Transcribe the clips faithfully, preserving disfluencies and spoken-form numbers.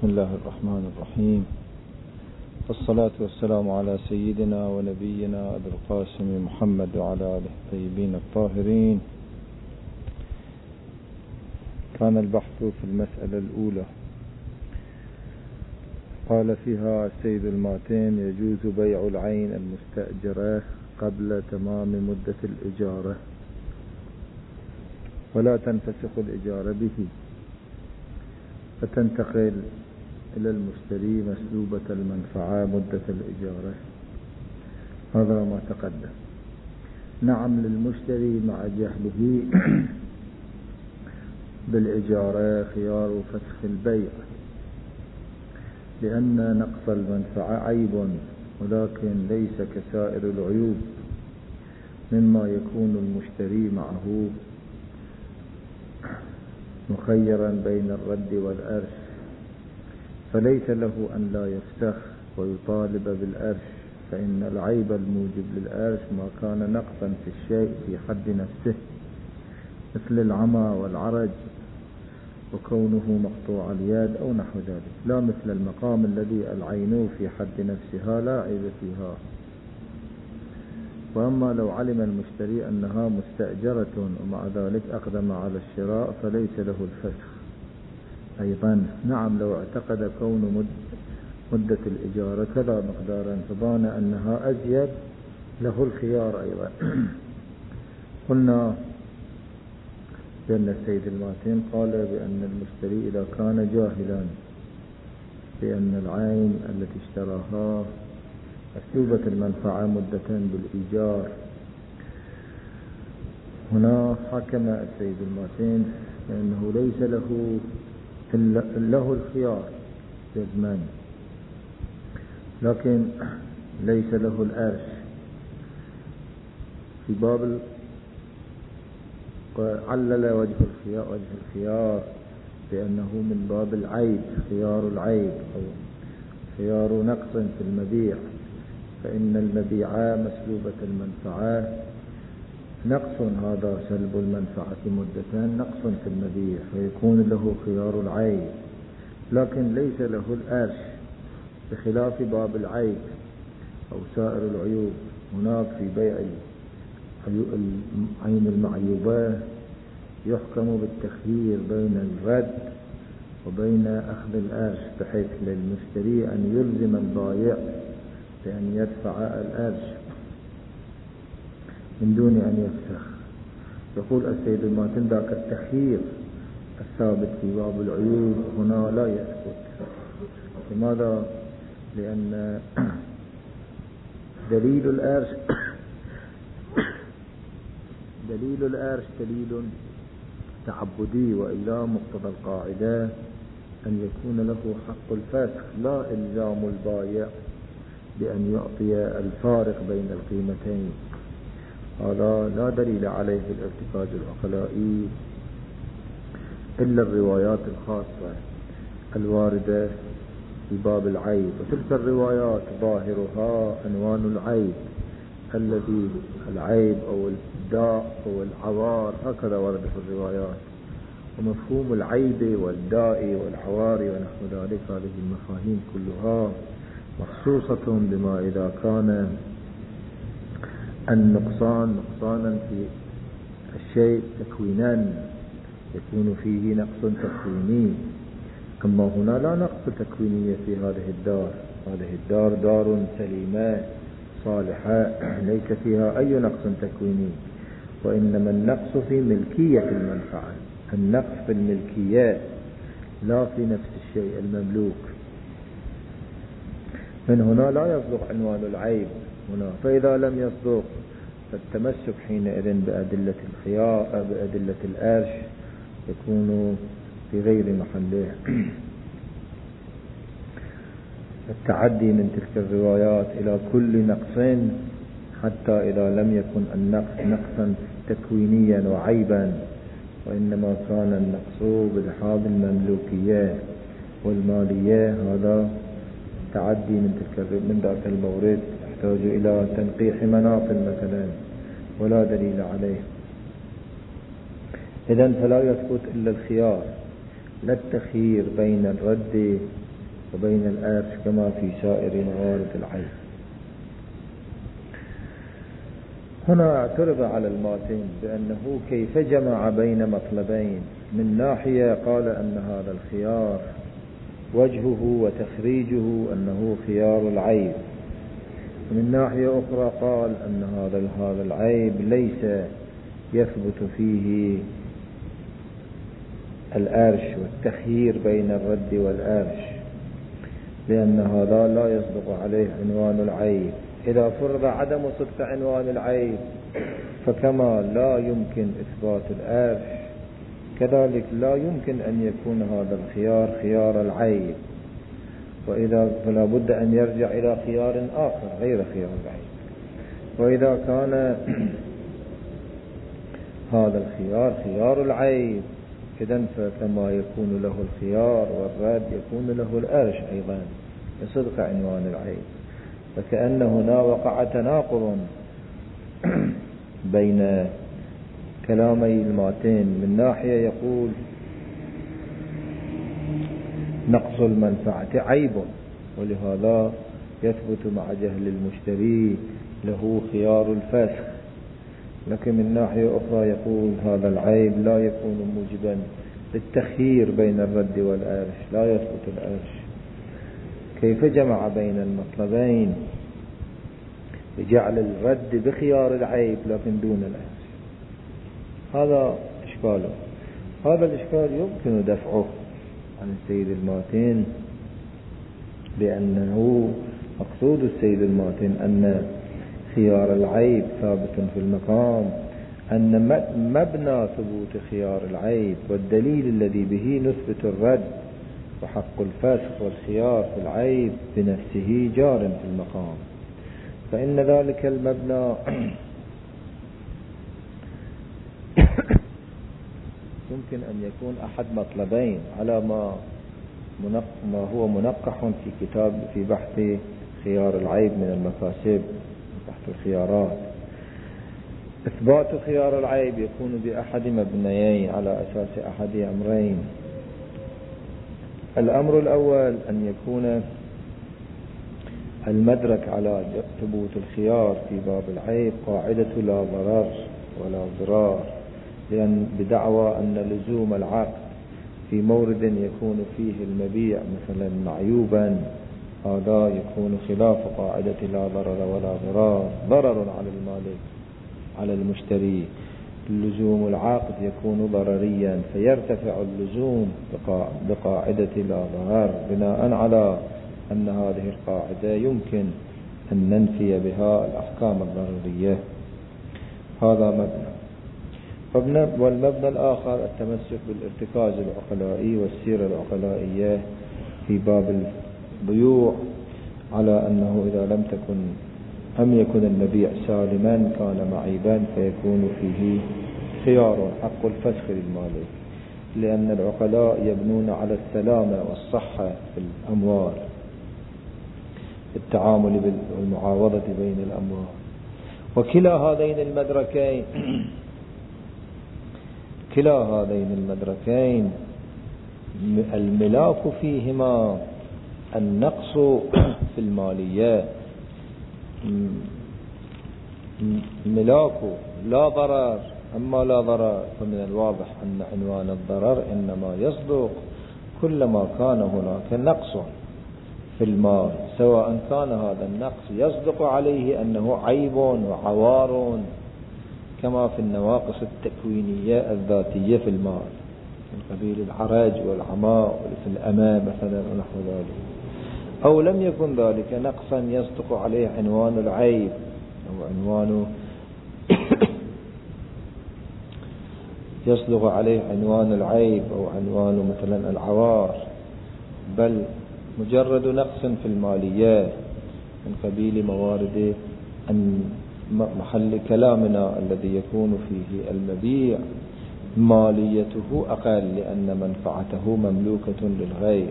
بسم الله الرحمن الرحيم، والصلاة والسلام على سيدنا ونبينا أبي القاسم محمد وعلى آله الطيبين الطاهرين. كان البحث في المسألة الأولى، قال فيها السيد الماتين: يجوز بيع العين المستأجرة قبل تمام مدة الإجارة ولا تنفسخ الإجارة به، فتنتقل إلى المشتري مسلوبة المنفعة مدة الإجارة. هذا ما تقدم. نعم، للمشتري مع جهله بالإجارة خيار فسخ البيع، لأن نقص المنفعة عيب، ولكن ليس كسائر العيوب، مما يكون المشتري معه مخيرا بين الرد والأرش، فليس له أن لا يفسخ ويطالب بالأرش، فإن العيب الموجب للأرش ما كان نقصا في الشيء في حد نفسه، مثل العمى والعرج وكونه مقطوع اليد أو نحو ذلك، لا مثل المقام الذي العين في حد نفسها لا عيب فيها. وأما لو علم المشتري أنها مستأجرة ومع ذلك أقدم على الشراء فليس له الفسخ أيضا. نعم، لو اعتقد كون مدة الإجارة كذا مقدارا فبان أنها أزيد له الخيار أيضا. قلنا بأن السيد الماتين قال بأن المشتري إذا كان جاهلا بأن العين التي اشتراها مسلوبة المنفعة مدة بالإيجار، هنا حكم السيد الماتين لأنه ليس له له الخيار جزما، لكن ليس له الأرش في باب، وعلل وجه الخيار وجه الخيار بأنه من باب العيب، خيار العيب أو خيار نقص في المبيع، فإن المبيع مسلوبة المنفعة نقص، هذا سلب المنفعة مدة نقص في المبيع، فيكون له خيار العيب، لكن ليس له الأرش، بخلاف باب العيب أو سائر العيوب. هناك في بيع العين المعيوبة يحكم بالتخيير بين الرد وبين أخذ الأرش، بحيث للمشتري أن يلزم البائع بأن يدفع الأرش من دون أن يفسخ. يقول السيد الماتين: ذاك التخيير الثابت في باب العيوب هنا لا يثبت. لماذا؟ لأن دليل الأرش دليل الأرش دليل تعبدي، وإلا مقتضى القاعدة أن يكون له حق الفسخ، لا إلزام البائع بأن يعطي الفارق بين القيمتين. هذا لا دليل عليه في الارتكاز العقلائي إلا الروايات الخاصة الواردة في باب العيب، وتلك الروايات ظاهرها عنوان العيب الذي العيب أو الداء أو العوار، هكذا ورد في الروايات. ومفهوم العيب والداء والعوار ونحو ذلك، هذه المفاهيم كلها مخصوصة بما إذا كان النقصان نقصانا في الشيء تكوينا يكون فيه نقص تكويني. أما هنا لا نقص تكوينية في هذه الدار، هذه الدار دار سليمة صالحة ليس فيها أي نقص تكويني، وإنما النقص في ملكية المنفعة، النقص في الملكية لا في نفس الشيء المملوك. من هنا لا يصدق عنوان العيب هنا، فإذا لم يصدق فالتمسك حينئذ بأدلة الخيار بأدلة الأرش يكون في غير محله. التعدي من تلك الروايات إلى كل نقص، حتى إذا لم يكن النقص نقصا تكوينيا وعيبا، وإنما كان النقص بلحاظ المملوكية والمالية، هذا تعدي من تلك من ذاك المورد يحتاج إلى تنقيح مناطق مثلا، ولا دليل عليه. إذن فلا يثبت إلا الخيار، لا التخيير بين الرد وبين الأرش كما في سائر موارد العين. هنا اعترض على الماتن بأنه كيف جمع بين مطلبين، من ناحية قال أن هذا الخيار وجهه وتخريجه أنه خيار العيب، ومن ناحية أخرى قال أن هذا هذا العيب ليس يثبت فيه الأرش والتخيير بين الرد والأرش، لأن هذا لا يصدق عليه عنوان العيب. إذا فرض عدم صدق عنوان العيب فكما لا يمكن إثبات الأرش كذلك لا يمكن أن يكون هذا الخيار خيار العيب، وإذا فلا بد أن يرجع إلى خيار آخر غير خيار العيب. وإذا كان هذا الخيار خيار العيب إذن فكما يكون له الخيار والرد يكون له الأرش أيضا بصدق عنوان العيب. فكأن هنا وقع تناقض بين كلامي الماتين، من ناحية يقول نقص المنفعة عيب ولهذا يثبت مع جهل المشتري له خيار الفسخ، لكن من ناحية أخرى يقول هذا العيب لا يكون موجبا للتخيير بين الرد والأرش، لا يثبت الأرش. كيف جمع بين المطلبين بجعل الرد بخيار العيب لكن دون الأرش؟ هذا إشكاله. هذا الإشكال يمكن دفعه عن السيد الماتن بأنه مقصود السيد الماتن أن خيار العيب ثابت في المقام، أن مبنى ثبوت خيار العيب والدليل الذي به نثبت الرد وحق الفسخ والخيار في العيب بنفسه جار في المقام، فإن ذلك المبنى يمكن أن يكون أحد مطلبين على ما ما هو منقح في كتاب في بحث خيار العيب من المكاسب، بحث الخيارات. إثبات خيار العيب يكون بأحد مبنيين على أساس أحد أمرين. الأمر الأول أن يكون المدرك على ثبوت الخيار في باب العيب قاعدة لا ضرر ولا ضرار، لأن بدعوى أن لزوم العقد في مورد يكون فيه المبيع مثلا معيوبا هذا يكون خلاف قاعدة لا ضرر ولا ضرار، ضرر على المالك على المشتري. لزوم العقد يكون ضرريا فيرتفع اللزوم بقاعدة لا ضرر، بناء على أن هذه القاعدة يمكن أن ننفي بها الأحكام الضرورية. هذا مبنى. والمبنى الآخر التمسك بالارتكاز العقلائي والسيرة العقلائية في باب البيوع، على أنه إذا لم تكن أم يكن المبيع سالما كان معيبا فيكون فيه خيار حق الفسخ للمالك، لأن العقلاء يبنون على السلامة والصحة في الأموال، التعامل والمعاوضة بين الأموال. وكلا هذين المدركين كلا هذين المدركين الملاك فيهما النقص في المالية، ملاك لا ضرر. أما لا ضرر فمن الواضح أن عنوان الضرر إنما يصدق كلما كان هناك نقص في المال، سواء كان هذا النقص يصدق عليه أنه عيب وعوار كما في النواقص التكوينية الذاتية في المال من قبيل العرج والعماء في الأمام مثلا ونحو ذلك، أو لم يكن ذلك نقصا يصدق عليه عنوان العيب أو عنوان يصدق عليه عنوان العيب أو عنوان مثلا العوار، بل مجرد نقص في الماليات من قبيل موارد أن محل كلامنا الذي يكون فيه المبيع ماليته أقل لأن منفعته مملوكة للغير.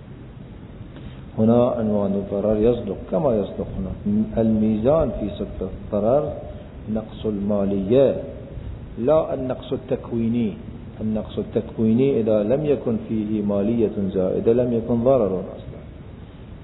هنا عنوان الضرر يصدق كما يصدق هنا. الميزان في صدق الضرر نقص المالية لا النقص التكويني. النقص التكويني إذا لم يكن فيه مالية زائدة لم يكن ضرر أصلا،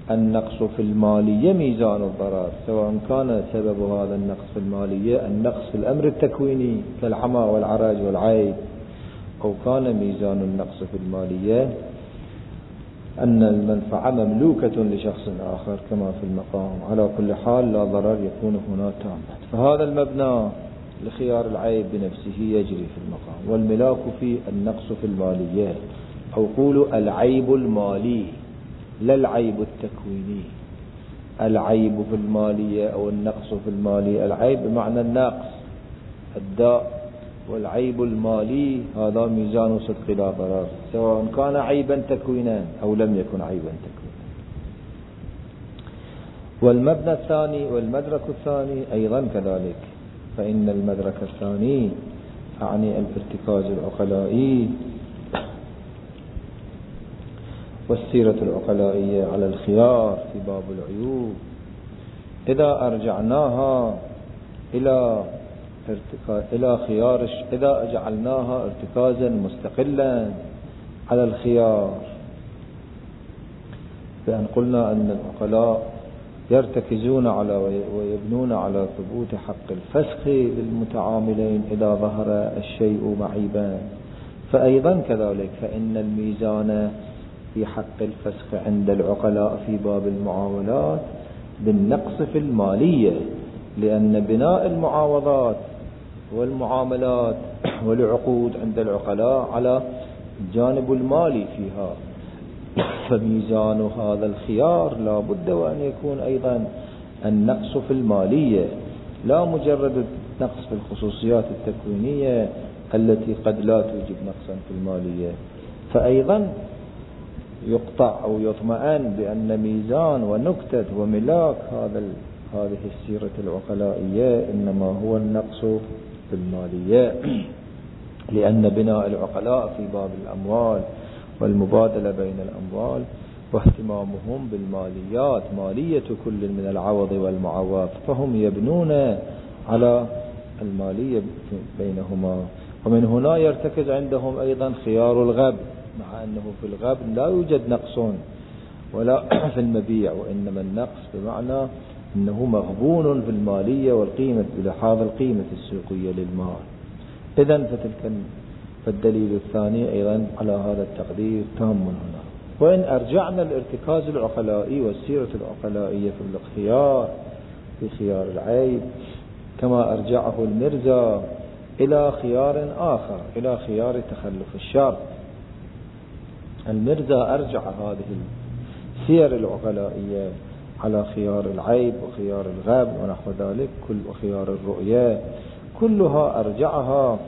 النقص في المالية ميزان الضرر، سواء كان سبب هذا النقص في المالية النقص في الأمر التكويني كالعمى والعرج والعيب، أو كان ميزان النقص في المالية أن المنفعة مملوكة لشخص آخر كما في المقام. على كل حال لا ضرر يكون هنا تاما. فهذا المبنى لخيار العيب بنفسه يجري في المقام، والملاك في النقص في المالية، أو قولوا العيب المالي لا العيب التكويني. العيب في المالية أو النقص في المالية، العيب بمعنى النقص الداء، والعيب المالي هذا ميزان صدق لا ضرر، سواء كان عيبا تكوينا أو لم يكن عيبا تكوينا. والمبنى الثاني والمدرك الثاني أيضا كذلك، فإن المدرك الثاني أعني الارتكاز العقلائي والسيرة العقلائية على الخيار في باب العيوب، إذا أرجعناها إلى إلى خيار، إذا جعلناها ارتكازا مستقلا على الخيار، بأن قلنا أن العقلاء يرتكزون على ويبنون على ثبوت حق الفسخ للمتعاملين إذا ظهر الشيء معيبا، فأيضا كذلك فإن الميزان في حق الفسخ عند العقلاء في باب المعاملات بالنقص في المالية، لأن بناء المعاوضات والمعاملات والعقود عند العقلاء على الجانب المالي فيها، فميزان هذا الخيار لا بد وأن يكون أيضا النقص في المالية، لا مجرد النقص في الخصوصيات التكوينية التي قد لا توجب نقصا في المالية. فأيضا يقطع أو يطمئن بأن ميزان ونكتة وملاك هذا هذه السيرة العقلائية إنما هو النقص في المالية، لأن بناء العقلاء في باب الأموال والمبادلة بين الأموال واهتمامهم بالماليات، مالية كل من العوض والمعوض، فهم يبنون على المالية بينهما. ومن هنا يرتكز عندهم أيضا خيار الغب، مع أنه في الغب لا يوجد نقص ولا في المبيع، وإنما النقص بمعنى أنه مغبون في المالية والقيمة بلحاظ القيمة السوقية للمال. إذن فتلك فالدليل الثاني أيضا على هذا التقدير تام هنا. وإن أرجعنا الارتكاز العقلائي والسيرة العقلائية في الاختيار في خيار العيب كما أرجعه المرزا إلى خيار آخر، إلى خيار تخلف الشرط. المرزا أرجع هذه السير العقلائية على خيار العيب وخيار الغب ونحو ذلك كل وخيار الرؤية، كلها أرجعها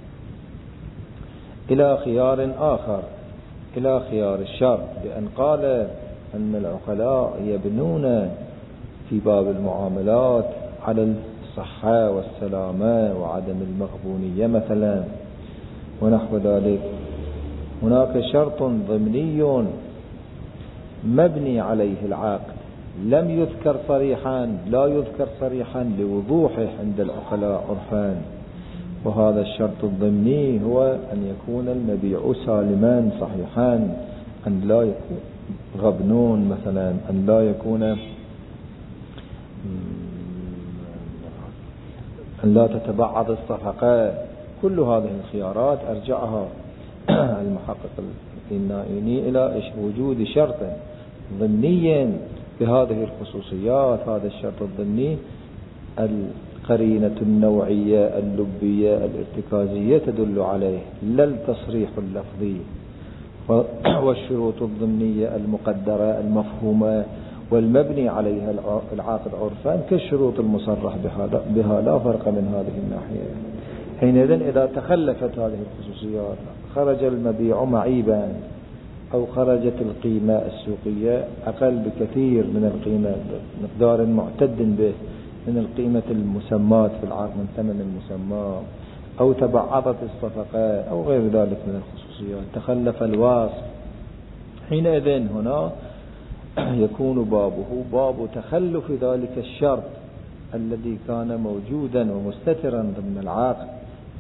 إلى خيار آخر، إلى خيار الشرط، بأن قال أن العقلاء يبنون في باب المعاملات على الصحة والسلامة وعدم المغبونية مثلا ونحو ذلك. هناك شرط ضمني مبني عليه العقد لم يذكر صريحا، لا يذكر صريحا لوضوحه عند العقلاء عرفان، وهذا الشرط الضمني هو أن يكون المبيع سالما صحيحا، أن لا يكون غبنون مثلا، أن لا يكون أن لا تتبعض الصفقة. كل هذه الخيارات أرجعها المحقق النائني إلى وجود شرط ضمني بهذه الخصوصيات. هذا الشرط الضمني القرينة النوعية اللبية الارتكازية تدل عليه، لا التصريح اللفظي. والشروط الضمنية المقدرة المفهومة والمبني عليها العاقد عرفان كالشروط المصرح بها لا فرق من هذه الناحية. حينئذ إذا تخلفت هذه الخصوصيات، خرج المبيع معيبا أو خرجت القيمة السوقية أقل بكثير من القيمة مقدار معتد به من القيمة المسمات في العقد من ثمن المسمى، أو تبعضت الصفقة أو غير ذلك من الخصوصيات، تخلف الوصف، حينئذ هنا يكون بابه باب تخلف ذلك الشرط الذي كان موجودا ومستترا ضمن العقد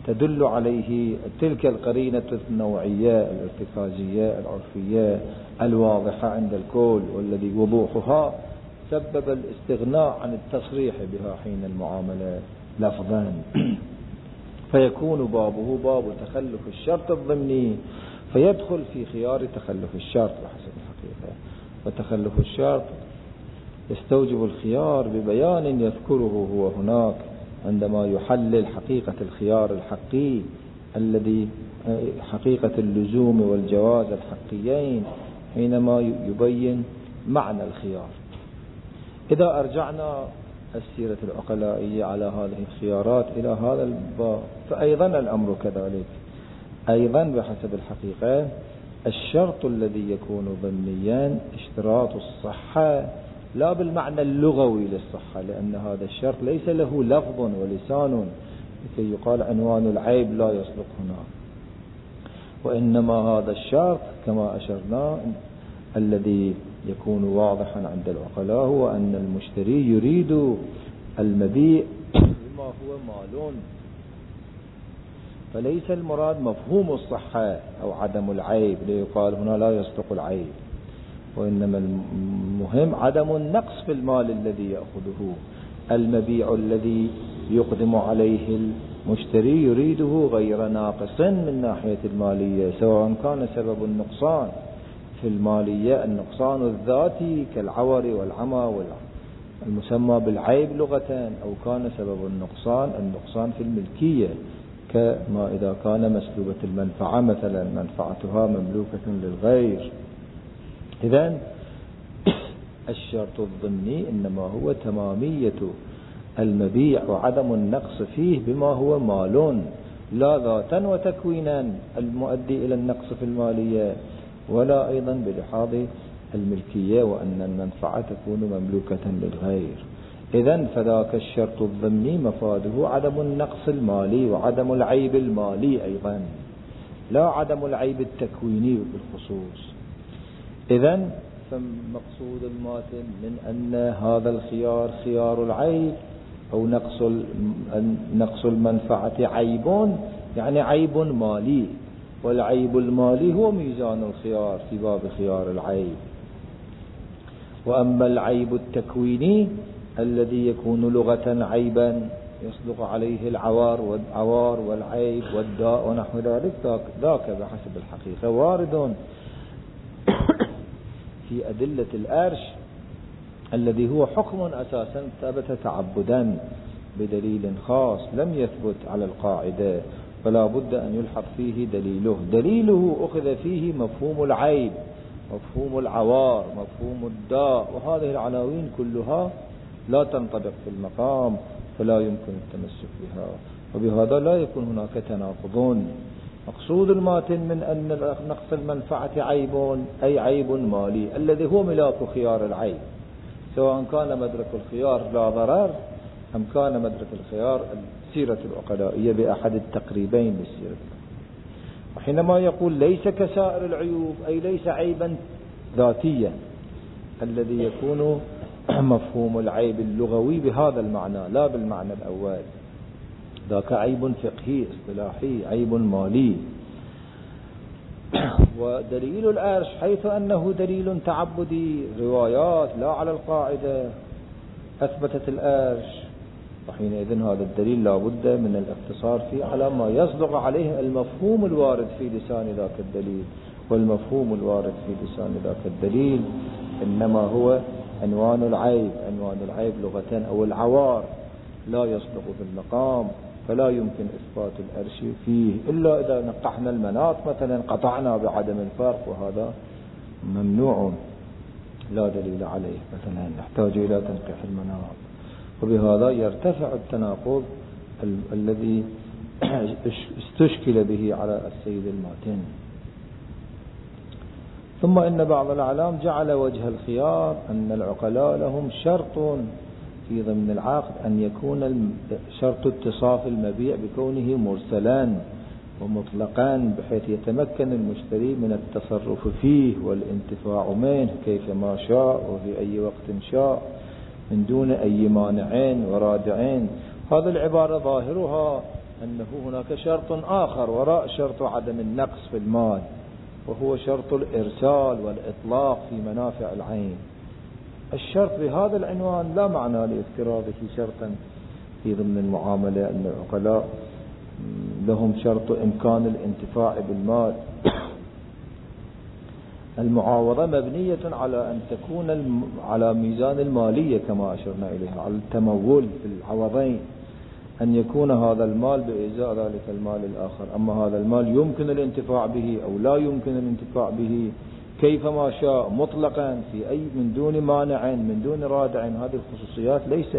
تدل عليه تلك القرينة النوعية الارتكازية العرفية الواضحة عند الكل، والذي وضوحها سبب الاستغناء عن التصريح بها حين المعاملة لفظا، فيكون بابه باب تخلف الشرط الضمني، فيدخل في خيار تخلف الشرط بحسب الحقيقة. وتخلف الشرط يستوجب الخيار ببيان يذكره هو هناك عندما يحلل حقيقة الخيار الحقي الذي حقيقة اللزوم والجواز الحقيين، حينما يبين معنى الخيار. إذا أرجعنا السيرة العقلائية على هذه الخيارات إلى هذا الباب، فأيضا الأمر كذلك. أيضا بحسب الحقيقة الشرط الذي يكون ضمنيا اشتراط الصحة، لا بالمعنى اللغوي للصحة، لأن هذا الشرط ليس له لفظ ولسان لكي يقال عنوان العيب لا يصدق هنا، وإنما هذا الشرط كما أشرنا الذي يكون واضحا عند العقلاء هو أن المشتري يريد المبيع بما هو مال، فليس المراد مفهوم الصحة أو عدم العيب ليقال هنا لا يصدق العيب، وإنما المهم عدم النقص في المال الذي يأخذه. المبيع الذي يقدم عليه المشتري يريده غير ناقص من ناحية المالية، سواء كان سبب النقصان في المالية النقصان الذاتي كالعور والعمى المسمى بالعيب لغة، أو كان سبب النقصان النقصان في الملكية، كما إذا كان مسلوبة المنفعة مثلا منفعتها مملوكة للغير. إذن الشرط الضمني إنما هو تمامية المبيع وعدم النقص فيه بما هو مال، لا ذاتا وتكوينا المؤدي إلى النقص في المالية، ولا أيضا بلحاظ الملكية وأن المنفعة تكون مملوكة للغير. إذن فذاك الشرط الضمني مفاده عدم النقص المالي وعدم العيب المالي أيضا، لا عدم العيب التكويني بالخصوص. إذن فمقصود الماتن من أن هذا الخيار خيار العيب أو نقص نقص المنفعة عيب، يعني عيب مالي، والعيب المالي هو ميزان الخيار في باب خيار العيب. وأما العيب التكويني الذي يكون لغة عيبا يصدق عليه العوار والعوار والعيب والداء ونحو ذلك، ذاك بحسب الحقيقة وارد في أدلة الأرش الذي هو حكم أساسا ثبت تعبدا بدليل خاص لم يثبت على القاعدة، فلا بد أن يلحق فيه دليله. دليله أخذ فيه مفهوم العيب، مفهوم العوار، مفهوم الداء، وهذه العناوين كلها لا تنطبق في المقام، فلا يمكن التمسك بها، وبهذا لا يكون هناك تناقض. مقصود الماتن من أن نقص المنفعة عيب أي عيب مالي الذي هو ملاك خيار العيب، سواء كان مدرك الخيار لا ضرر أم كان مدرك الخيار السيرة العقلائية بأحد التقريبين للسيرة. وحينما يقول ليس كسائر العيوب أي ليس عيبا ذاتيا الذي يكون مفهوم العيب اللغوي بهذا المعنى لا بالمعنى الأول، ذاك عيب فقهي اصطلاحي عيب مالي. ودليل الأرش حيث أنه دليل تعبدي روايات لا على القاعدة أثبتت الأرش، وحينئذ هذا الدليل لا بد من الاقتصار فيه على ما يصدق عليه المفهوم الوارد في لسان ذاك الدليل، والمفهوم الوارد في لسان ذاك الدليل إنما هو عنوان العيب. عنوان العيب لغة أو العوار لا يصدق في المقام، فلا يمكن إثبات الأرش فيه إلا إذا نقحنا المناط مثلا قطعنا بعدم الفرق، وهذا ممنوع لا دليل عليه، مثلا نحتاج إلى تنقيح المناط، وبهذا يرتفع التناقض ال الذي استشكل به على السيد الماتن. ثم إن بعض الأعلام جعل وجه الخيار أن العقلاء لهم شرط في ضمن العقد أن يكون شرط اتصاف المبيع بكونه مرسلا ومطلقا، بحيث يتمكن المشتري من التصرف فيه والانتفاع منه كيفما شاء وفي أي وقت شاء من دون أي مانعين ورادعين. هذه العبارة ظاهرها أنه هناك شرط آخر وراء شرط عدم النقص في المال، وهو شرط الإرسال والإطلاق في منافع العين. الشرط بهذا العنوان لا معنى لافتراضه شرطا في ضمن المعاملة، أن العقلاء لهم شرط إمكان الانتفاع بالمال. المعاوضة مبنية على أن تكون على ميزان المالية كما أشرنا إليها، على التمول في العوضين، أن يكون هذا المال بإزاء ذلك المال الآخر. أما هذا المال يمكن الانتفاع به أو لا يمكن الانتفاع به كيفما شاء مطلقا في أي من دون مانع من دون رادع، هذه الخصوصيات ليس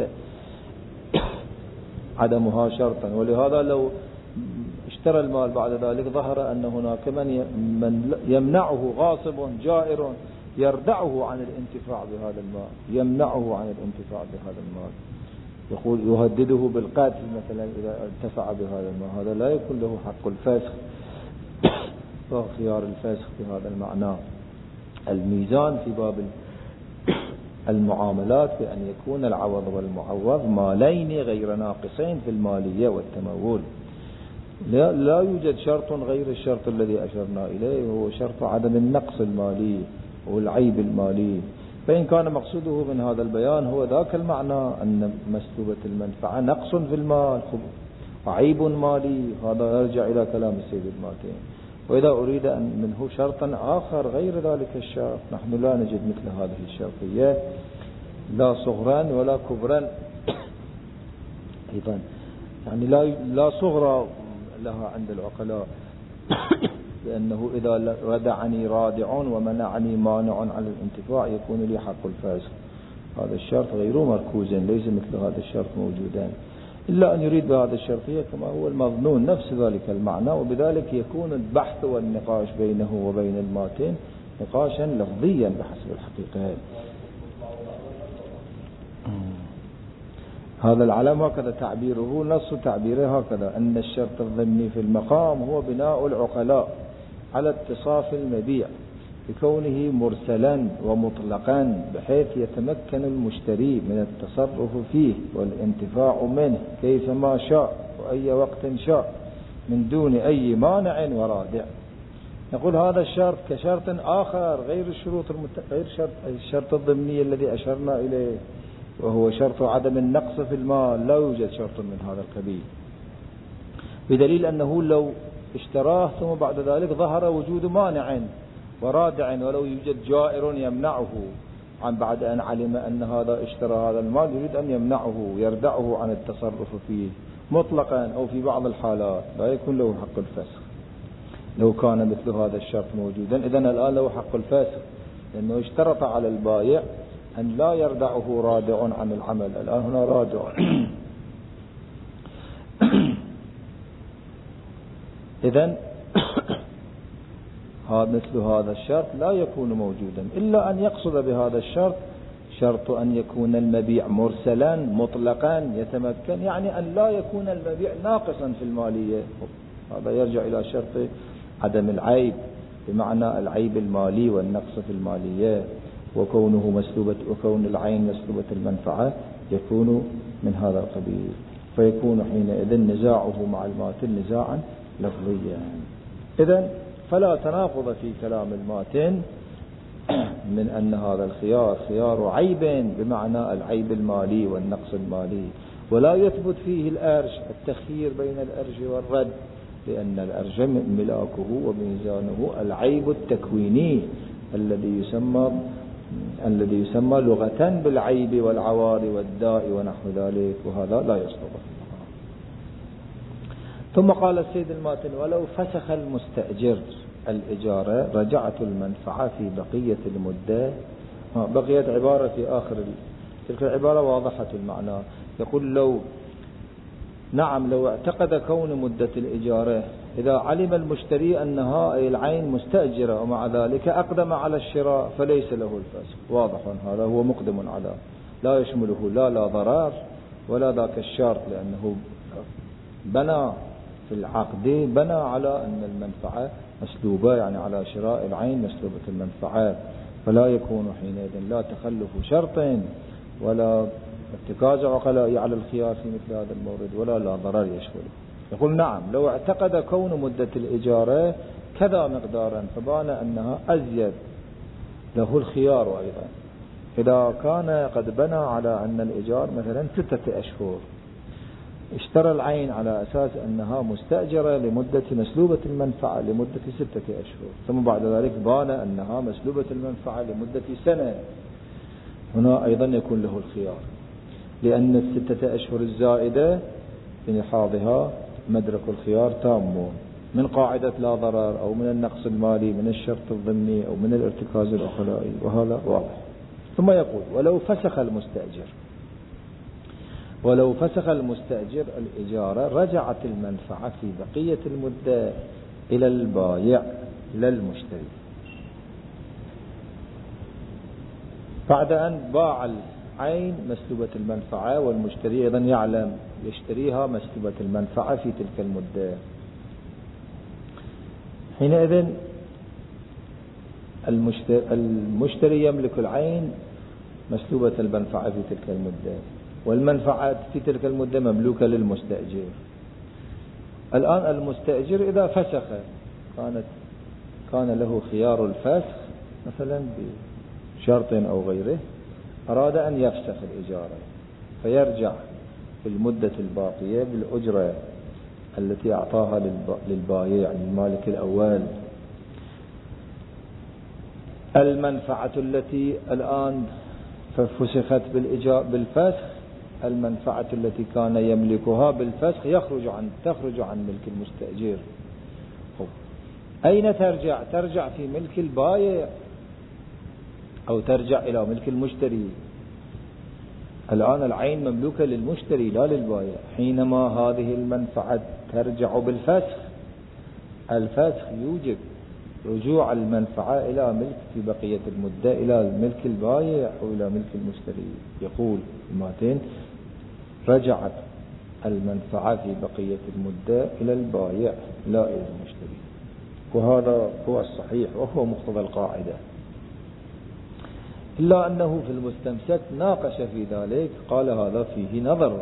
عدمها شرطا. ولهذا لو اشترى المال بعد ذلك ظهر أن هناك من يمنعه غاصب جائر يردعه عن الانتفاع بهذا المال، يمنعه عن الانتفاع بهذا المال، يقول يهدده بالقتل مثلا إذا انتفع بهذا المال، هذا لا يكون له حق الفسخ وخيار الفسخ بهذا المعنى. الميزان في باب المعاملات بأن يكون العوض والمعوض مالين غير ناقصين في المالية والتمول. لا, لا يوجد شرط غير الشرط الذي أشرنا إليه، وهو شرط عدم النقص المالي والعيب المالي. فإن كان مقصوده من هذا البيان هو ذاك المعنى أن مسلوبة المنفعة نقص في المال وعيب مالي، هذا يرجع إلى كلام السيد الماتين. وإذا أريد أن منه شرطا آخر غير ذلك الشرط، نحن لا نجد مثل هذه الشرطية لا صغرا ولا كبرا أيضا، يعني لا لا صغرى لها عند العقلاء، لأنه إذا ردعني رادع ومنعني مانع على الانتفاع يكون لي حق الفاسق. هذا الشرط غير مركوز، ليس مثل هذا الشرط موجودا، إلا أن يريد بهذا الشرطية كما هو المظنون نفس ذلك المعنى، وبذلك يكون البحث والنقاش بينه وبين الماتين نقاشا لفظيا بحسب الحقيقة. هذا العلم هكذا تعبيره، نص تعبيره هكذا، أن الشرط الضمني في المقام هو بناء العقلاء على اتصاف المبيع بكونه مرسلا ومطلقا، بحيث يتمكن المشتري من التصرف فيه والانتفاع منه كيفما شاء وأي وقت شاء من دون أي مانع ورادع. نقول هذا الشرط كشرط آخر غير الشروط المت... غير شرط الشرط الضمني الذي أشرنا إليه، وهو شرط عدم النقص في المال. لا يوجد شرط من هذا القبيل، بدليل أنه لو اشتراه ثم بعد ذلك ظهر وجود مانع ورادع ولو يوجد جائر يمنعه عن بعد أن علم أن هذا اشترى هذا المال، يريد أن يمنعه يردعه عن التصرف فيه مطلقا أو في بعض الحالات، لا يكون له حق الفسخ لو كان مثل هذا الشرط موجودا. إذن الآن له حق الفسخ، لأنه اشترط على البائع أن لا يردعه رادع عن العمل. الآن هنا رادع إذن مثل هذا الشرط لا يكون موجودا، إلا أن يقصد بهذا الشرط شرط أن يكون المبيع مرسلا مطلقا يتمكن، يعني أن لا يكون المبيع ناقصا في المالية. هذا يرجع إلى شرط عدم العيب، بمعنى العيب المالي والنقص في المالية، وكونه مسلوبة وكون العين مسلوبة المنفعة يكون من هذا القبيل، فيكون حينئذ نزاعه مع الماتن نزاعا لفظيا. إذن فلا تناقض في كلام الماتن من أن هذا الخيار خيار عيب بمعنى العيب المالي والنقص المالي، ولا يثبت فيه الأرج التخيير بين الأرج والرد، لأن الأرج ملاكه وميزانه العيب التكويني الذي يسمى الذي يسمى لغة بالعيب والعوار والداء ونحو ذلك، وهذا لا يصلح. ثم قال السيد الماتن: ولو فسخ المستأجر الإجارة رجعت المنفعة في بقية المدة. بقيت عبارة في آخر تلك العبارة واضحة المعنى، يقول لو نعم لو اعتقد كون مدة الإجارة إذا علم المشتري أنها أي العين مستأجرة ومع ذلك أقدم على الشراء فليس له الفسخ. واضح هذا، هو مقدم على لا يشمله لا لا ضرر ولا ذاك الشرط، لأنه بنى في العقد بنى على أن المنفعة مسلوبة، يعني على شراء العين مسلوبة المنفعة، فلا يكون حينئذ لا تخلف شرط ولا ارتكاز عقلاء على الخيار في مثل هذا المورد ولا لا ضرر يشمله. يقول نعم لو اعتقد كون مدة الإجارة كذا مقدارا فبان أنها أزيد له الخيار أيضا. إذا كان قد بنى على أن الإيجار مثلا ستة أشهر، اشترى العين على أساس أنها مستأجرة لمدة مسلوبة المنفعة لمدة ستة أشهر، ثم بعد ذلك بان أنها مسلوبة المنفعة لمدة سنة، هنا أيضا يكون له الخيار، لأن الستة أشهر الزائدة بنحاضها مدرك الخيار تام من قاعدة لا ضرر أو من النقص المالي من الشرط الضمني أو من الارتكاز الأخلائي، وهذا واضح. ثم يقول ولو فسخ المستأجر ولو فسخ المستأجر الإجارة رجعت المنفعة في بقية المدة إلى البائع لا المشتري، بعد أن باع العين مسلوبة المنفعة والمشتري أيضا يعلم يشتريها مسلوبة المنفعة في تلك المدة. حينئذ المشتري, المشتري يملك العين مسلوبة المنفعة في تلك المدة، والمنفعة في تلك المدة مملوكة للمستأجر. الآن المستأجر إذا فسخ كانت كان له خيار الفسخ مثلا بشرط أو غيره، أراد أن يفسخ الإجارة فيرجع في المدة الباقية بالأجرة التي أعطاها للبائع للمالك الأول. المنفعة التي الآن ففسخت بالفسخ، المنفعة التي كان يملكها بالفسخ يخرج عن تخرج عن ملك المستأجر. أين ترجع؟ ترجع في ملك البائع أو ترجع إلى ملك المشتري. الآن العين مملوكة للمشتري لا للبائع. حينما هذه المنفعة ترجع بالفسخ، الفسخ يوجب رجوع المنفعة إلى ملك في بقية المدة إلى ملك البائع أو إلى ملك المشتري. يقول الماتين رجعت المنفعة في بقية المدة إلى البائع لا إلى المشتري، وهذا هو الصحيح وهو مقتضى القاعدة، إلا أنه في المستمسك ناقش في ذلك، قال هذا فيه نظر،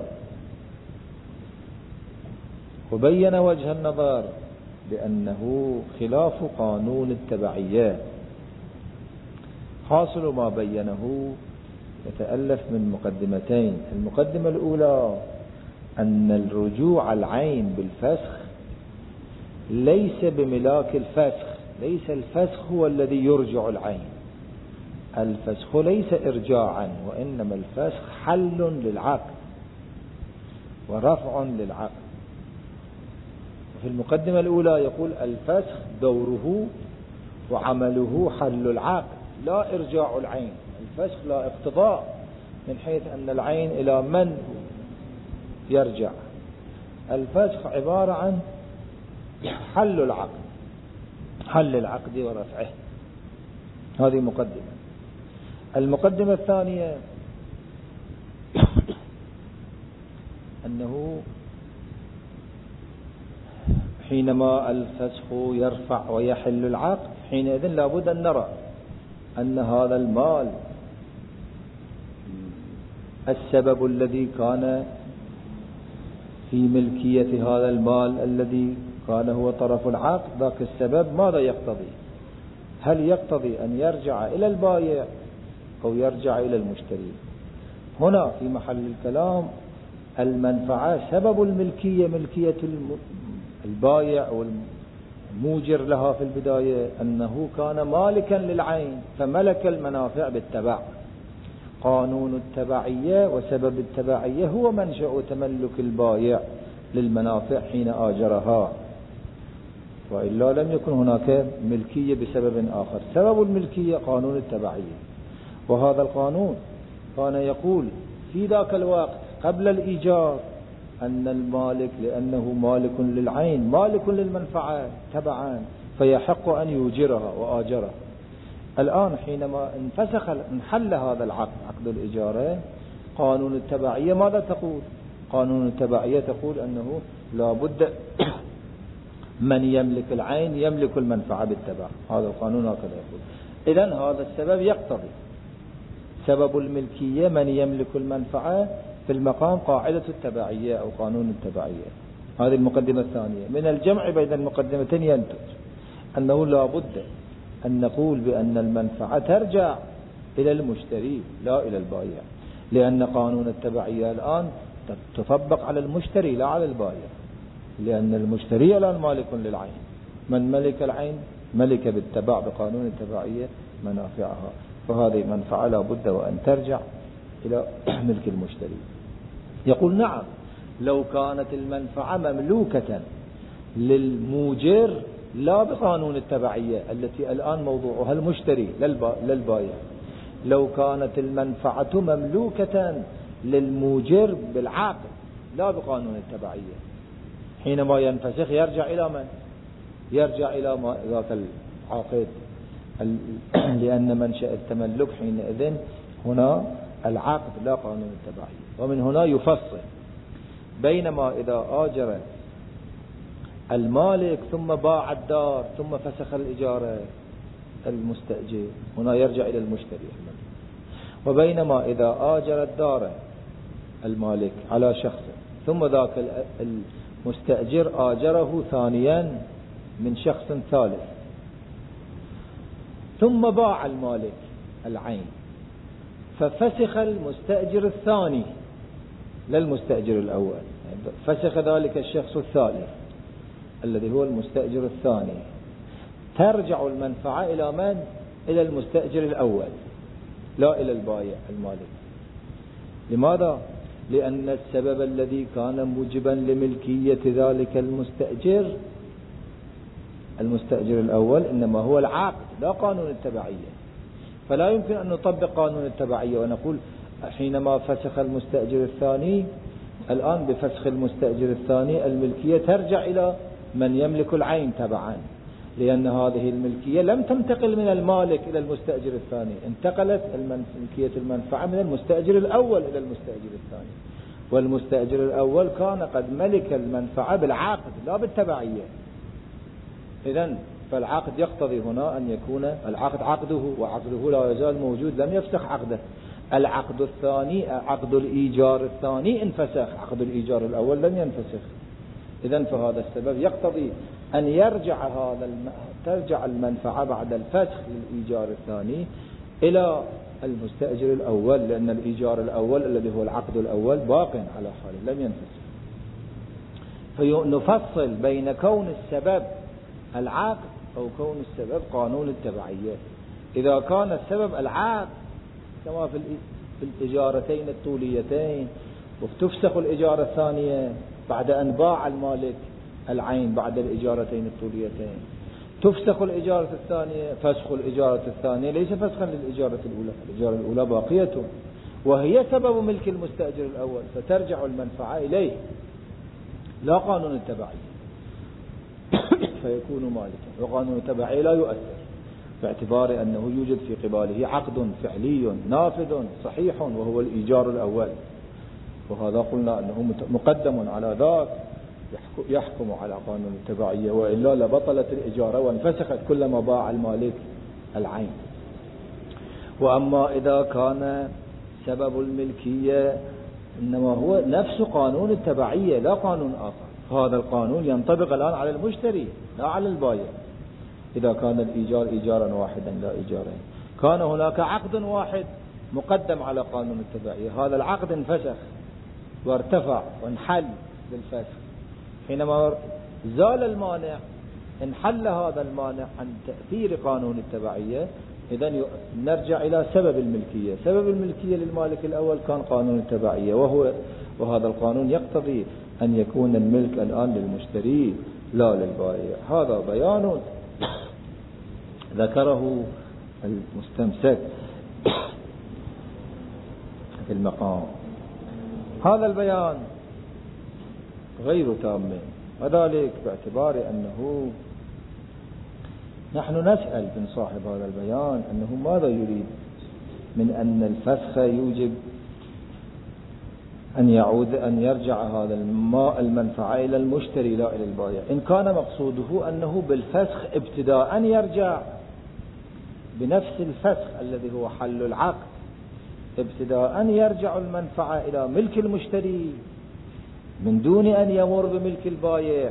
وبين وجه النظر بأنه خلاف قانون التبعية. حاصل ما بينه يتألف من مقدمتين. المقدمة الأولى أن الرجوع العين بالفسخ ليس بملاك الفسخ، ليس الفسخ هو الذي يرجع العين، الفسخ ليس إرجاعا، وإنما الفسخ حل للعقد ورفع للعقد. في المقدمة الأولى يقول الفسخ دوره وعمله حل العقد لا إرجاع العين. الفسخ لا اقتضاء من حيث أن العين إلى من يرجع، الفسخ عبارة عن حل العقد، حل العقد ورفعه. هذه مقدمة. المقدمة الثانية أنه حينما الفسخ يرفع ويحل العقد حينئذ لابد أن نرى أن هذا المال السبب الذي كان في ملكية هذا المال الذي كان هو طرف العقد، ذاك السبب ماذا يقتضي؟ هل يقتضي أن يرجع إلى البائع أو يرجع إلى المشتري؟ هنا في محل الكلام المنفعة سبب الملكية ملكية البائع أو الموجر لها في البداية أنه كان مالكا للعين فملك المنافع بالتبع. قانون التبعية وسبب التبعية هو منشأ تملك البائع للمنافع حين آجرها، وإلا لم يكن هناك ملكية بسبب آخر. سبب الملكية قانون التبعية، وهذا القانون كان يقول في ذاك الوقت قبل الإيجار أن المالك لأنه مالك للعين مالك للمنفعة تبعا فيحق أن يوجرها وآجرها. الآن حينما انفسخ انحل هذا العقد عقد الإجارة، قانون التبعية ماذا تقول؟ قانون التبعية تقول أنه لا بد من يملك العين يملك المنفعة بالتبع. هذا القانون هكذا يقول. إذن هذا السبب يقتضي سبب الملكية من يملك المنفعة في المقام قاعدة التبعية أو قانون التبعية. هذه المقدمة الثانية. من الجمع بين المقدمتين ينتج أنه لا بد أن نقول بأن المنفعة ترجع إلى المشتري لا إلى البائع، لأن قانون التبعية الآن تطبق على المشتري لا على البائع، لأن المشتري الآن مالك للعين. من ملك العين ملك بالتبع بقانون التبعية منافعها، فهذه منفعة لا بد وأن ترجع إلى ملك المشتري. يقول نعم لو كانت المنفعة مملوكة للموجر لا بقانون التبعية التي الآن موضوعها المشتري للبائع، لو كانت المنفعة مملوكة للموجر بالعقد لا بقانون التبعية، حينما ينفسخ يرجع إلى من؟ يرجع إلى ذاك العقد، لأن منشأ التملك حينئذ هنا العقد لا قانون التبعية. ومن هنا يفصل بينما إذا آجر المالك ثم باع الدار ثم فسخ الإجارة المستأجر هنا يرجع إلى المشتري، وبينما إذا آجر الدار المالك على شخص ثم ذاك المستأجر آجره ثانيا من شخص ثالث ثم باع المالك العين ففسخ المستأجر الثاني للمستأجر الأول، فسخ ذلك الشخص الثالث الذي هو المستأجر الثاني، ترجع المنفعة إلى من؟ إلى المستأجر الأول لا إلى البائع المالك. لماذا؟ لأن السبب الذي كان موجبا لملكية ذلك المستأجر المستأجر الأول إنما هو العقد لا قانون التبعية، فلا يمكن أن نطبق قانون التبعية ونقول حينما فسخ المستأجر الثاني الآن بفسخ المستأجر الثاني الملكية ترجع إلى من يملك العين تبعا، لأن هذه الملكية لم تنتقل من المالك إلى المستأجر الثاني، انتقلت ملكية المنفعة من المستأجر الأول إلى المستأجر الثاني، والمستأجر الأول كان قد ملك المنفعة بالعقد لا بالتبعية. إذن فالعقد يقتضي هنا أن يكون العقد عقده، وعقده لا يزال موجود لم يفسخ عقده. العقد الثاني عقد الإيجار الثاني انفسخ، عقد الإيجار الأول لم ينفسخ. إذن فهذا السبب يقتضي أن يرجع هذا الم... ترجع المنفعة بعد الفسخ للإيجار الثاني إلى المستأجر الأول، لأن الإيجار الأول الذي هو العقد الأول باق على حاله لم ينفسخ. فنفصل بين كون السبب العقد أو كون السبب قانون التبعية. إذا كان السبب العقد كما في الإجارتين الطوليتين وتفسخ الإجارة الثانية بعد أن باع المالك العين بعد الإجارتين الطوليتين، تفسخ الإجارة الثانية، فسخ الإجارة الثانية ليس فسخا للإجارة الأولى، الإجارة الأولى باقية وهي سبب ملك المستأجر الأول، فترجع المنفعة إليه لا قانون التبعية فيكون مالكا، وقانون التبعية لا يؤثر باعتبار أنه يوجد في قباله عقد فعلي نافذ صحيح وهو الإيجار الأول، وهذا قلنا أنه مقدم على ذاك يحكم على قانون التبعية، وإلا لبطلت الإجارة وانفسخت كلما باع المالك العين. وأما إذا كان سبب الملكية إنما هو نفس قانون التبعية لا قانون آخر، هذا القانون ينطبق الآن على المشتري لا على البائع. إذا كان الإيجار إيجارا واحدا لا إيجارين، كان هناك عقد واحد مقدم على قانون التبعية، هذا العقد انفسخ وارتفع وانحل بالفسخ، حينما زال المانع انحل هذا المانع عن تأثير قانون التبعية، إذن نرجع إلى سبب الملكية. سبب الملكية للمالك الأول كان قانون التبعية، وهو وهذا القانون يقتضي أن يكون الملك الآن للمشتري لا للبائع. هذا بيان ذكره المستمسك في المقام. هذا البيان غير تام، وذلك باعتبار أنه نحن نسأل من صاحب هذا البيان أنه ماذا يريد من أن الفسخ يوجب أن يعود أن يرجع هذا الماء المنفعة إلى المشتري لا إلى البائع. إن كان مقصوده أنه بالفسخ ابتداء يرجع بنفس الفسخ الذي هو حل العقد، ابتداء يرجع المنفعة إلى ملك المشتري من دون أن يمر بملك البايع.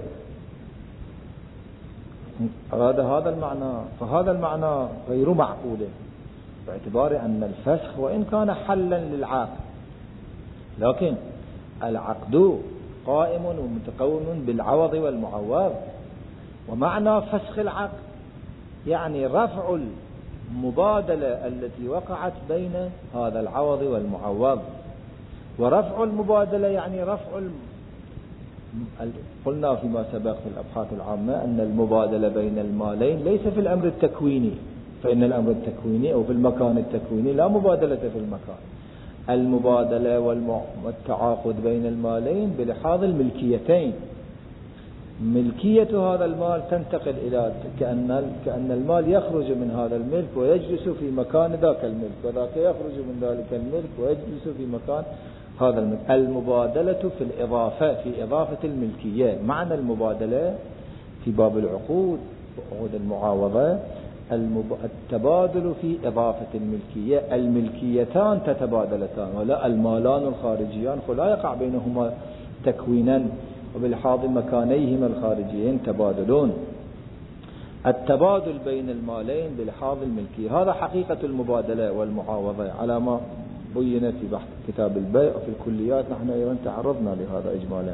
أراد هذا المعنى، فهذا المعنى غير معقول باعتبار أن الفسخ وإن كان حلا للعقد، لكن العقد قائم ومتقوم بالعوض والمعوض. ومعنى فسخ العقد يعني رفع المبادلة التي وقعت بين هذا العوض والمعوض. ورفع المبادلة يعني رفع الم... قلنا فيما سبق في الأبحاث العامة أن المبادلة بين المالين ليس في الأمر التكويني، فإن الأمر التكويني أو في المكان التكويني لا مبادلة في المكان. المبادلة والتعاقد بين المالين بلحاظ الملكيتين. ملكية هذا المال تنتقل إلى كأن كأن المال يخرج من هذا الملك ويجلس في مكان ذاك الملك، وذاك يخرج من ذلك الملك ويجلس في مكان هذا الملك. المبادلة في الإضافة، في إضافة الملكية. معنى المبادلة في باب العقود وعقود المعاوضة التبادل في إضافة الملكية. الملكيتان تتبادلتان، ولا المالان الخارجيان فلا يقع بينهما تكوينا، وبالحاض مكانيهما الخارجيين تبادلون. التبادل بين المالين بلحاظ الملكية هذا حقيقة المبادلة والمعاوضة على ما بين في بحث كتاب البيع وفي الكليات. نحن أيضا تعرضنا لهذا إجمالا.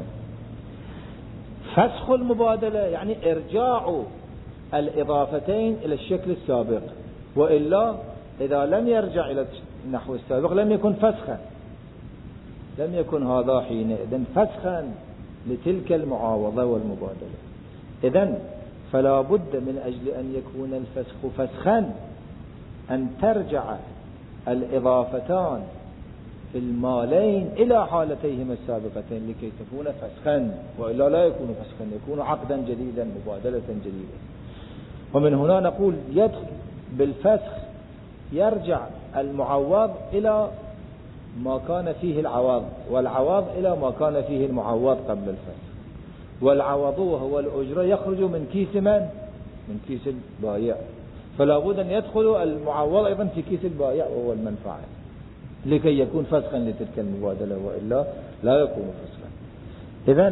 فسخ المبادلة يعني إرجاع الإضافتين إلى الشكل السابق، وإلا إذا لم يرجع إلى النحو السابق لم يكن فسخا، لم يكن هذا حينئذ فسخا لتلك المعاوضة والمبادلة. إذن فلا بد من أجل أن يكون الفسخ فسخا أن ترجع الإضافتان في المالين إلى حالتيهما السابقتين لكي تكون فسخا، وإلا لا يكون فسخا، يكون عقدا جديدا مبادلة جديدة. ومن هنا نقول يدخل بالفسخ يرجع المعوض إلى ما كان فيه العوض، والعوض إلى ما كان فيه المعوض قبل الفسخ. والعوض وهو الأجرة يخرج من كيس من؟ من كيس البائع، فلا بد أن يدخل المعوض أيضا في كيس البائع وهو المنفعة لكي يكون فسخا لتلك المبادلة، وإلا لا يكون فسخا. إذن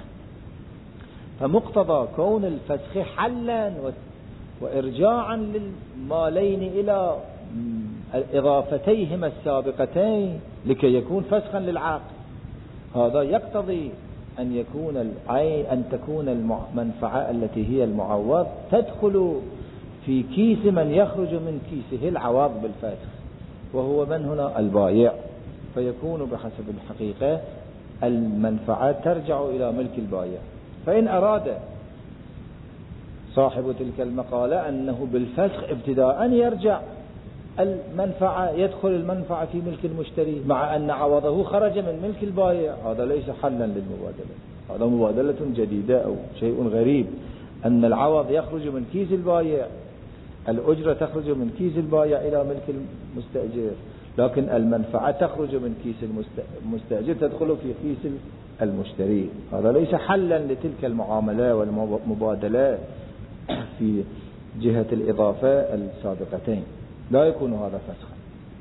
فمقتضى كون الفسخ حلا وإرجاعا للمالين إلى إضافتيهما السابقتين لكي يكون فسخا للعقد، هذا يقتضي أن يكون العين أن تكون المنفعة التي هي المعوض تدخل في كيس من يخرج من كيسه العوض بالفسخ، وهو من هنا البائع. فيكون بحسب الحقيقة المنفعة ترجع إلى ملك البائع. فإن أراد صاحب تلك المقالة أنه بالفسخ ابتداء يرجع المنفعة، يدخل المنفعة في ملك المشتري مع أن عوضه خرج من ملك البائع، هذا ليس حلا للمبادلة، هذا مبادلة جديدة أو شيء غريب. أن العوض يخرج من كيس البائع، الأجرة تخرج من كيس البائع إلى ملك المستأجر، لكن المنفعة تخرج من كيس المستأجر تدخل في كيس المشتري. هذا ليس حلا لتلك المعاملة والمبادلة في جهة الإضافة السابقتين، لا يكون هذا فسخا.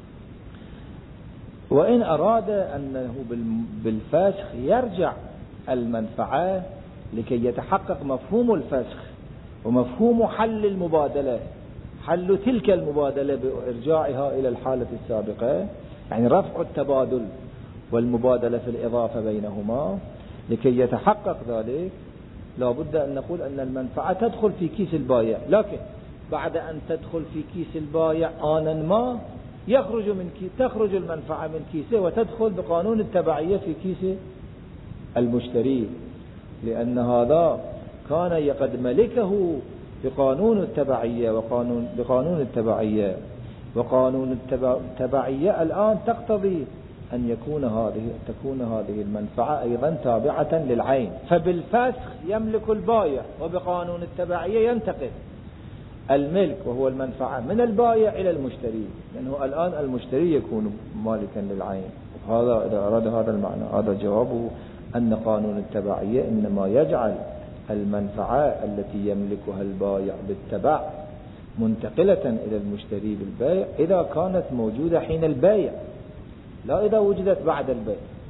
وإن أراد أنه بالفسخ يرجع المنفعة لكي يتحقق مفهوم الفسخ ومفهوم حل المبادلة، حل تلك المبادلة بإرجاعها إلى الحالة السابقة، يعني رفع التبادل والمبادلة في الإضافة بينهما، لكي يتحقق ذلك لا بد أن نقول أن المنفعة تدخل في كيس البائع، لكن بعد أن تدخل في كيس البائع آنا ما يخرج من كيس تخرج المنفعة من كيسه وتدخل بقانون التبعية في كيس المشتري، لأن هذا كان قد ملكه بقانون التبعية وقانون بقانون التبعية وقانون التبعية الآن تقتضي أن يكون هذه تكون هذه المنفعة أيضا تابعة للعين. فبالفسخ يملك البائع، وبقانون التبعية ينتقل الملك وهو المنفعة من البائع إلى المشتري، لأنه الآن المشتري يكون مالكا للعين. هذا إذا أراد هذا المعنى، هذا جوابه أن قانون التبعية إنما يجعل المنفعة التي يملكها البائع بالتبع منتقلة إلى المشتري بالبيع إذا كانت موجودة حين البيع، لا إذا وجدت بعد البيع.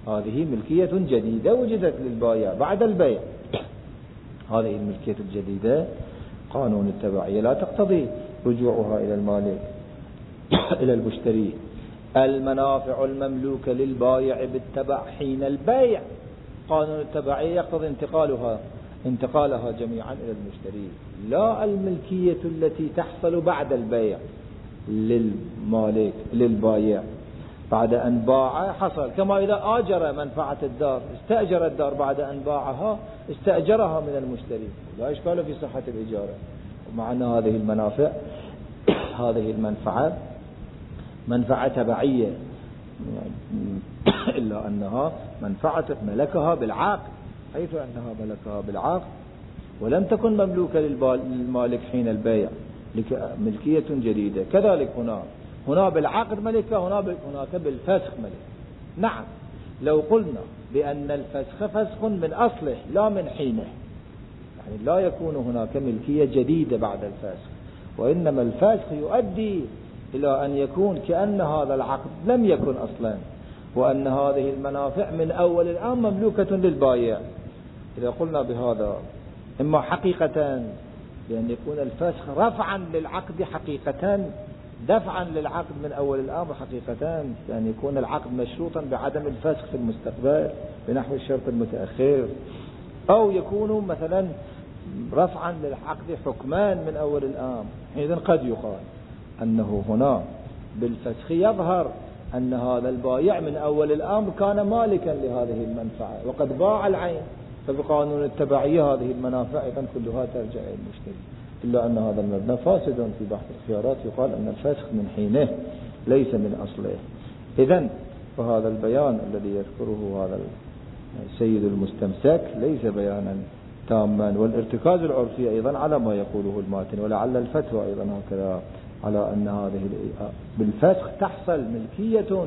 هذه ملكية جديدة وجدت للبائع بعد البيع. هذه الملكية الجديدة قانون التبعية لا تقتضي رجوعها إلى المالك إلى المشتري. المنافع المملوكة للبائع بالتبع حين البيع، قانون التبعية يقتضي انتقالها انتقالها جميعا إلى المشتري، لا الملكية التي تحصل بعد البيع للمالك للبائع بعد أن باع. حصل كما إذا آجر منفعة الدار، استأجر الدار بعد أن باعها استأجرها من المشتري، لا إشكال في صحة الإجارة. ومع أن هذه المنافع هذه المنفعة منفعة تبعية، إلا أنها منفعة ملكها بالعقد، حيث أنها ملكها بالعقد ولم تكن مملوكة للمالك حين البيع، ملكية جديدة. كذلك هنا هنا بالعقد ملكة، هنا هناك بالفسخ ملك. نعم، لو قلنا بأن الفسخ فسخ من أصله لا من حينه، يعني لا يكون هناك ملكية جديدة بعد الفسخ، وإنما الفسخ يؤدي إلى أن يكون كأن هذا العقد لم يكن أصلا، وأن هذه المنافع من أول الآن مملوكة للبائع. إذا قلنا بهذا، إما حقيقة بأن يكون الفسخ رفعا للعقد حقيقة، دفعا للعقد من أول الأمر حقيقة، بأن يكون العقد مشروطا بعدم الفسخ في المستقبل بنحو الشرط المتأخر، أو يكون مثلا رفعا للعقد حكمان من أول الأمر. إذن قد يقال أنه هنا بالفسخ يظهر أن هذا البائع من أول الأمر كان مالكا لهذه المنفعة وقد باع العين، فبقانون التبعية هذه المنافع أيضا كلها ترجع إلى المشتري. إلا أن هذا المبنى فاسد في بحث الخيارات، يقال أن الفسخ من حينه ليس من أصله. إذن فهذا البيان الذي يذكره هذا السيد المستمسك ليس بيانا تاما، والارتكاز العرفي أيضا على ما يقوله الماتن، ولعل الفتوى أيضا هكذا على أن هذه بالفسخ تحصل ملكية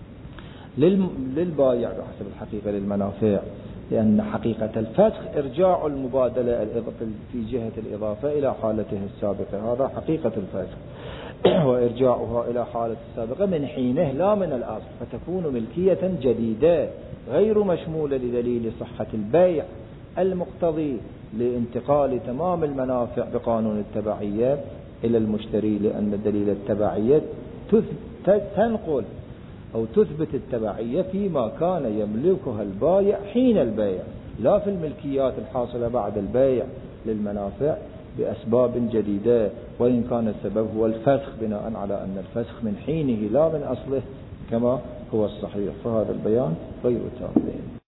للبائع بحسب الحقيقة للمنافع، لأن حقيقة الفسخ إرجاع المبادلة في جهة الإضافة إلى حالتها السابقة، هذا حقيقة الفسخ، وإرجاعها إلى حالة السابقة من حينه لا من الأصل، فتكون ملكية جديدة غير مشمولة لدليل صحة البيع المقتضي لانتقال تمام المنافع بقانون التبعية إلى المشتري، لأن دليل التبعية تنقل أو تثبت التبعية فيما كان يملكها البائع حين البيع، لا في الملكيات الحاصلة بعد البيع للمنافع بأسباب جديدة، وإن كان السبب هو الفسخ بناء على أن الفسخ من حينه لا من أصله كما هو الصحيح. فهذا البيان غير تام.